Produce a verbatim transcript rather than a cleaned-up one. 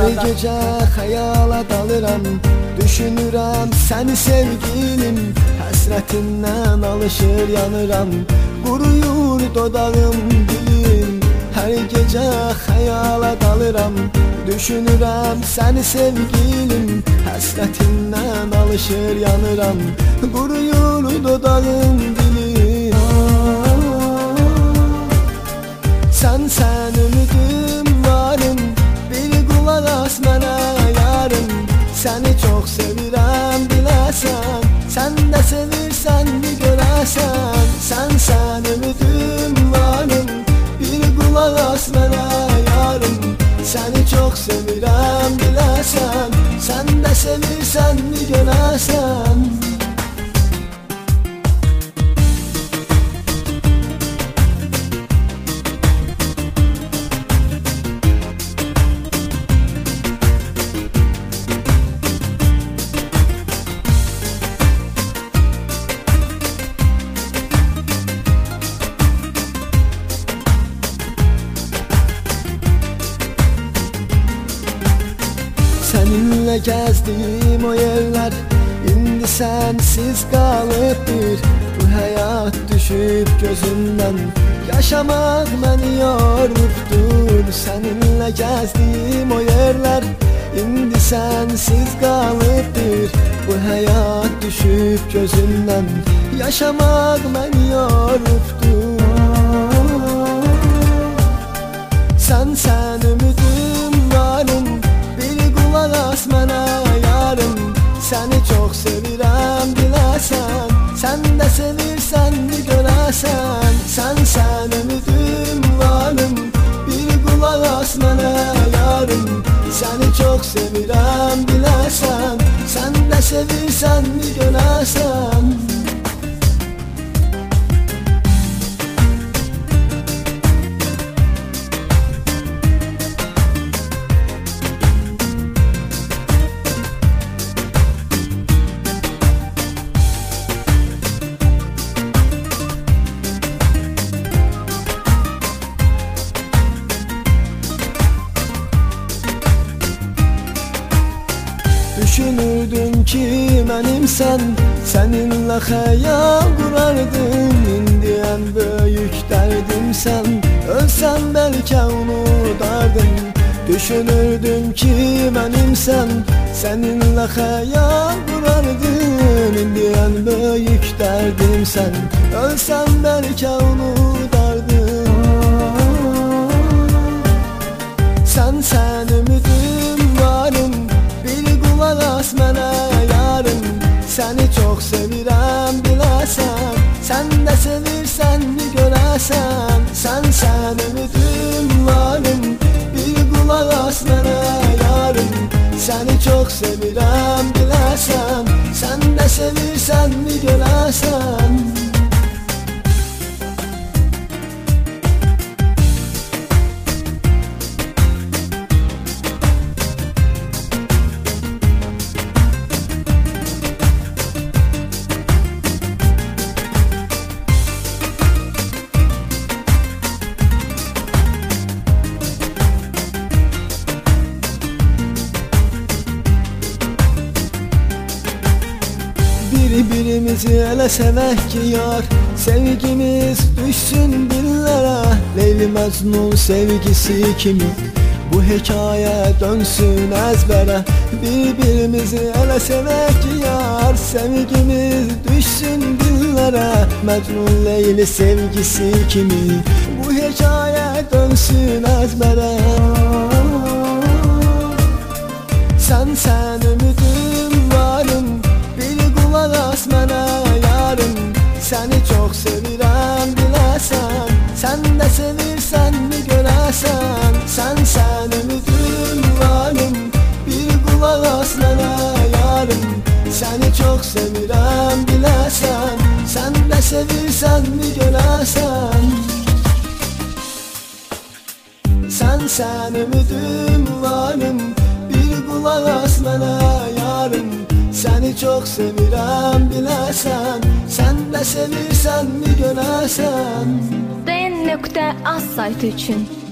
Hər gecə xəyala dalıram, düşünürəm səni sevgilim. Həsrətindən alışır yanıram, quruyur dodağım dilim. Hər gecə xəyala dalıram, düşünürəm səni sevgilim. Həsrətindən alışır yanıram, quruyur dodağım dilim. Sən sən ümidim varım, bir qulaq as mənə yarım. Səni çox sevirəm biləsən, sən də sevirsən mi görəsən. Sən sən ümidim varım, bir qulaq as mənə yarım. Səni çox sevirəm biləsən, sən də sevirsən mi görəsən. Səninlə gəzdiyim o yerlər indi sənsiz qalıbdır. Bu həyat düşüb gözümdən, yaşamaq məni yorubdur. Səninlə gəzdiyim o yerlər indi sənsiz qalıbdır. Bu həyat düşüb gözümdən, yaşamaq məni yorubdur. Sən sən ümidim varım, qulaq as mənə yarım. Səni çox sevirəm biləsən, sən də sevirsən mi görəsən. Sən sən ümidim varım, bir qulaq as mənə yarım. Səni çox sevirəm biləsən, sən də sevirsən mi görəsən. Düşünürdüm ki mənimsən, səninlə xəyal qurardım. İndi ən böyük dərdimsən, ölsəm bəlkə unudardım. Düşünürdüm ki mənimsən, səninlə xəyal qurardım. İndi ən böyük dərdimsən, ölsəm bəlkə unudardım. Sən sən ümidim varım, qulaq as mənə yarım. Səni çox sevirəm biləsən, sən də sevirsən mi görəsən. Sən sən ümidim varım, bir qulaq as mənə yarım. Səni çox sevirəm biləsən, sən də sevirsən mi görəsən. Bir-birimizi elə sevək ki yar, sevgimiz düşsün dillərə. Leyli Məcnun sevgisi kimi bu hekayə dönsün əzbərə. Bir-birimizi elə sevək ki yar, sevgimiz düşsün dillərə. Məcnun Leyli sevgisi kimi bu hekayə dönsün əzbərə. Sən sən ümidim varım, bir qulaq as mənə yarım. Səni çox sevirəm biləsən, sən də sevirsən mi görəsən. Sən sən ümidim varım, bir qulaq as mənə yarım. Səni çox sevirəm biləsən, sən də sevirsən mi görəsən. Sən sən ümidim varım, bir qulaq as mənə yarım. Səni çox sevirəm biləsən, sən də sevirsən mi görəsən. D N nöqtə az saytı üçün